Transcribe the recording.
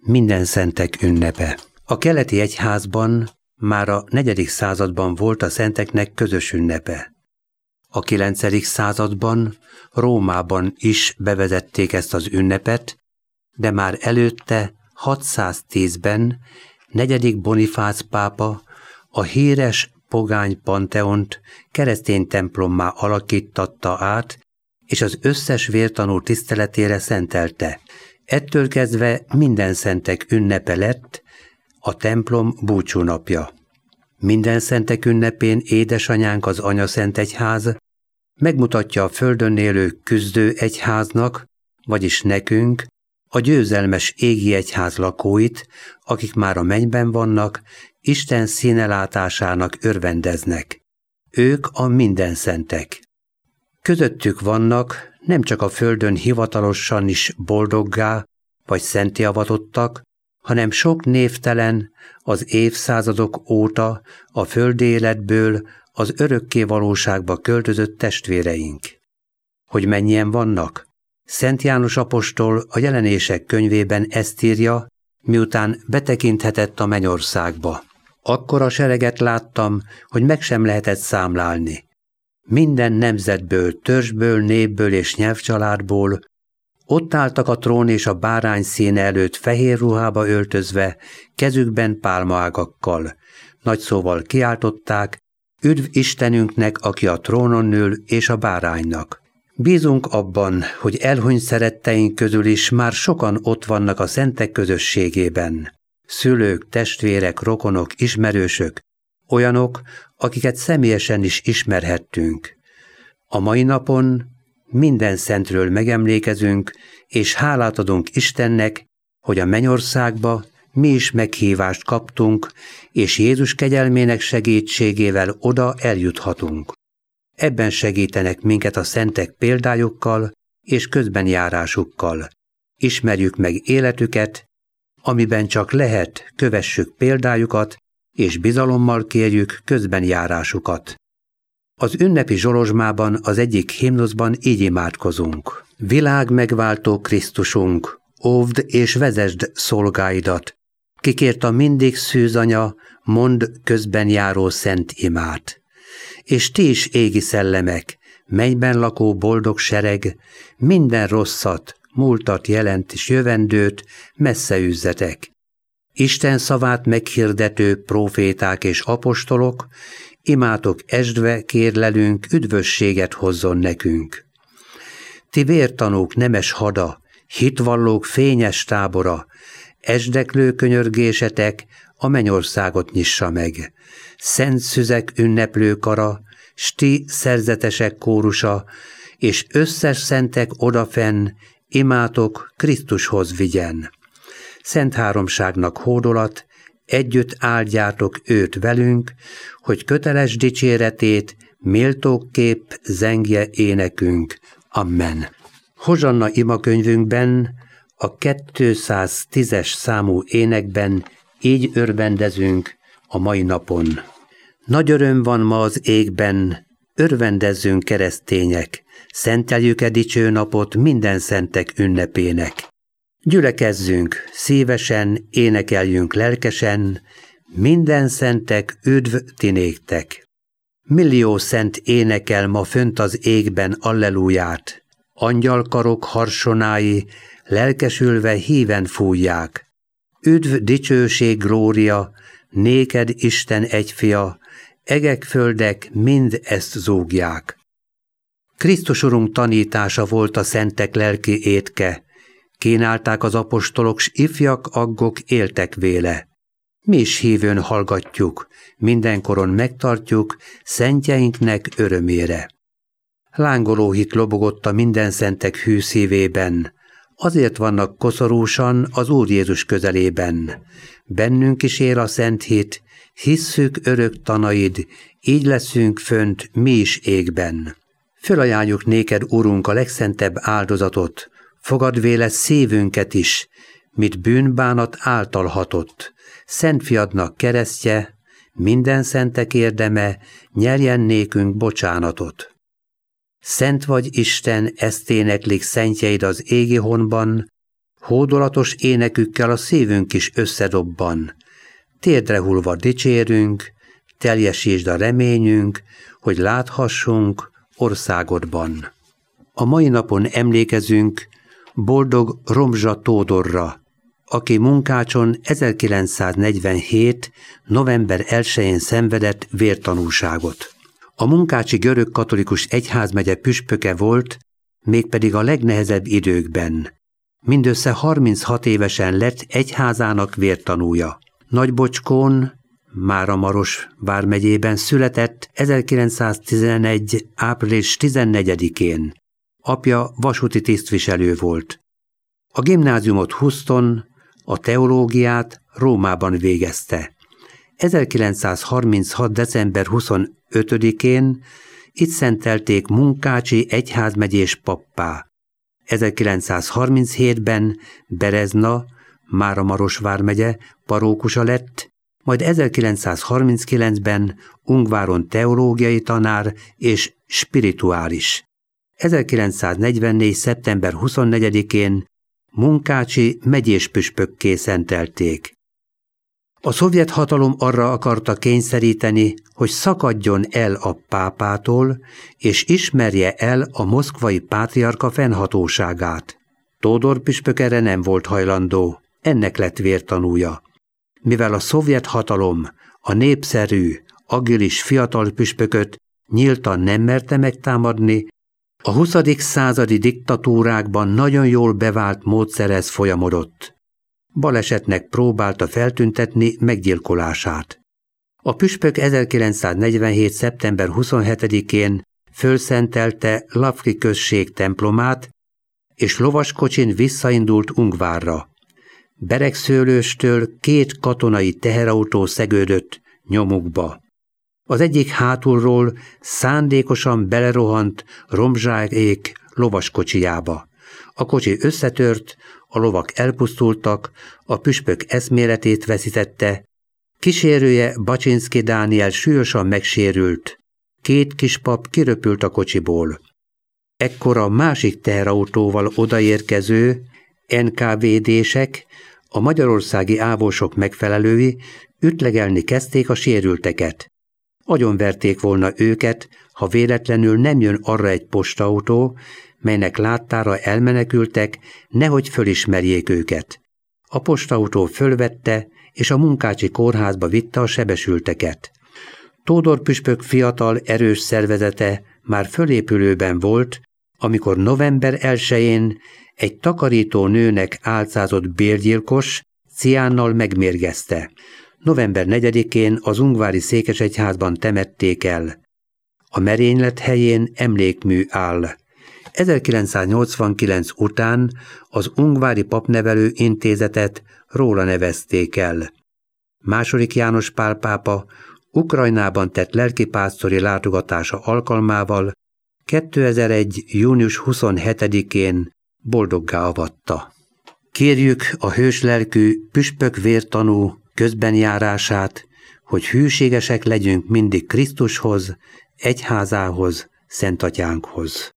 Mindenszentek ünnepe. A keleti egyházban már a 4. században volt a szenteknek közös ünnepe. A 9. században Rómában is bevezették ezt az ünnepet, de már előtte 610-ben 4. Bonifác pápa a híres pogány panteont keresztény templommá alakítatta át, és az összes vértanú tiszteletére szentelte. Ettől kezdve mindenszentek ünnepe lett a templom búcsúnapja. Mindenszentek ünnepén édesanyánk az Anyaszentegyház megmutatja a földön élő küzdő egyháznak, vagyis nekünk, a győzelmes égi egyház lakóit, akik már a mennyben vannak, Isten színelátásának örvendeznek. Ők a mindenszentek. Közöttük vannak nem csak a földön hivatalosan is boldoggá vagy szentté avatottak, hanem sok névtelen, az évszázadok óta a földi életből az örökké valóságba költözött testvéreink. Hogy mennyien vannak? Szent János apostol a Jelenések könyvében ezt írja, miután betekinthetett a mennyországba. Akkora sereget láttam, hogy meg sem lehetett számlálni. Minden nemzetből, törzsből, népből és nyelvcsaládból ott álltak a trón és a bárány színe előtt fehér ruhába öltözve, kezükben pálmaágakkal. Nagy szóval kiáltották, üdv Istenünknek, aki a trónon ül, és a báránynak. Bízunk abban, hogy elhunyt szeretteink közül is már sokan ott vannak a szentek közösségében. Szülők, testvérek, rokonok, ismerősök, olyanok, akiket személyesen is ismerhettünk. A mai napon minden szentről megemlékezünk, és hálát adunk Istennek, hogy a mennyországba mi is meghívást kaptunk, és Jézus kegyelmének segítségével oda eljuthatunk. Ebben segítenek minket a szentek példájukkal és közbenjárásukkal. Ismerjük meg életüket, amiben csak lehet, kövessük példájukat, és bizalommal kérjük közbenjárásukat. Az ünnepi zsolozsmában az egyik himnuszban így imádkozunk. Világ megváltó Krisztusunk, óvd és vezesd szolgáidat, kikért a mindig szűz anya, mondd közbenjáró szent imát. És ti is égi szellemek, mennyben lakó boldog sereg, minden rosszat, múltat jelent és jövendőt messze üzzetek. Isten szavát meghirdető próféták és apostolok, imátok esdve kérlelünk, üdvösséget hozzon nekünk. Ti vértanúk nemes hada, hitvallók fényes tábora, esdeklő könyörgésetek a mennyországot nyissa meg. Szent szüzek ünneplő kara, s ti szerzetesek kórusa, és összes szentek odafenn, imátok Krisztushoz vigyen. Szent háromságnak hódolat, együtt áldjátok őt velünk, hogy köteles dicséretét méltókképp zengje énekünk. Amen. Hozsanna imakönyvünkben, a 210-es számú énekben így örvendezünk a mai napon. Nagy öröm van ma az égben, örvendezzünk keresztények, szenteljük-e dicső napot minden szentek ünnepének. Gyülekezzünk, szívesen, énekeljünk lelkesen, minden szentek üdv ti néktek. Millió szent énekel ma fönt az égben alleluját, angyalkarok harsonái lelkesülve híven fújják. Üdv, dicsőség, glória, néked Isten egyfia, egek, földek mind ezt zúgják. Krisztus Urunk tanítása volt a szentek lelki étke, kínálták az apostolok, s ifjak, aggok éltek véle. Mi is hívőn hallgatjuk, mindenkoron megtartjuk, szentjeinknek örömére. Lángoló hit lobogott a minden szentek hű szívében, azért vannak koszorúsan az Úr Jézus közelében. Bennünk is él a szent hit, hisszük örök tanaid, így leszünk fönt mi is égben. Fölajánljuk néked, Urunk, a legszentebb áldozatot, fogadd véle szívünket is, mit bűnbánat által hatott. Szent fiadnak keresztje, minden szentek érdeme, nyerjen nékünk bocsánatot. Szent vagy Isten, ezt éneklik szentjeid az égi honban, Hódolatos énekükkel a szívünk is összedobban. Térdre hullva dicsérünk, teljesítsd a reményünk, hogy láthassunk országodban. A mai napon emlékezünk boldog Romzsa Tódorra, aki Munkácson 1947. november 1-én szenvedett vértanúságot. A munkácsi görög-katolikus egyházmegye püspöke volt, mégpedig a legnehezebb időkben. Mindössze 36 évesen lett egyházának vértanúja. Nagybocskón, Máramaros vármegyében született 1911. április 14-én. Apja vasúti tisztviselő volt. A gimnáziumot Houston, a teológiát Rómában végezte. 1936. december 25-én itt szentelték Munkácsi egyházmegyés pappá. 1937-ben Berezna, Máramaros vármegye parókusa lett, majd 1939-ben Ungváron teológiai tanár és spirituális. 1944. szeptember 24-én Munkácsi megyéspüspökké szentelték. A szovjet hatalom arra akarta kényszeríteni, hogy szakadjon el a pápától, és ismerje el a moszkvai pátriárka fennhatóságát. Tódor püspök erre nem volt hajlandó, ennek lett vértanúja. Mivel a szovjet hatalom a népszerű, agilis fiatal püspököt nyíltan nem merte megtámadni, a 20. századi diktatúrákban nagyon jól bevált módszerhez folyamodott. Balesetnek próbálta feltüntetni meggyilkolását. A püspök 1947. szeptember 27-én fölszentelte Lavki község templomát, és lovaskocsin visszaindult Ungvárra. Beregszőlőstől 2 katonai teherautó szegődött nyomukba. Az egyik hátulról szándékosan belerohant Romzsáék lovaskocsijába. A kocsi összetört, a lovak elpusztultak, a püspök eszméletét veszítette, kísérője Baczynszky Dániel súlyosan megsérült, 2 kispap kiröpült a kocsiból. Ekkor a másik teherautóval odaérkező NKVD-sek, a magyarországi ávósok megfelelői ütlegelni kezdték a sérülteket. Agyonverték volna őket, ha véletlenül nem jön arra egy postautó, melynek láttára elmenekültek, nehogy fölismerjék őket. A postautó fölvette, és a Munkácsi kórházba vitte a sebesülteket. Tódor püspök fiatal, erős szervezete már fölépülőben volt, amikor november 1-én egy takarító nőnek álcázott bérgyilkos ciánnal megmérgezte. November 4-én az ungvári székesegyházban temették el. A merénylet helyén emlékmű áll. 1989 után az Ungvári Papnevelő Intézetet róla nevezték el. II. János Pál pápa Ukrajnában tett lelkipásztori látogatása alkalmával 2001. június 27-én boldoggá avatta. Kérjük a hőslelkű püspök vértanú közbenjárását, hogy hűségesek legyünk mindig Krisztushoz, egyházához, Szentatyánkhoz.